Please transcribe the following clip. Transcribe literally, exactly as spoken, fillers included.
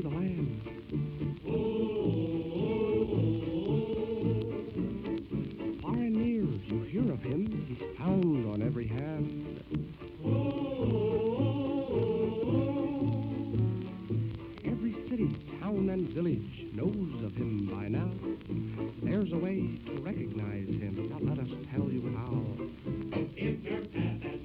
the land. Far and near, you hear of him. He's found on every hand. Every city, town, and village knows of him by now. There's a way to recognize him. Now let us tell you how. If your path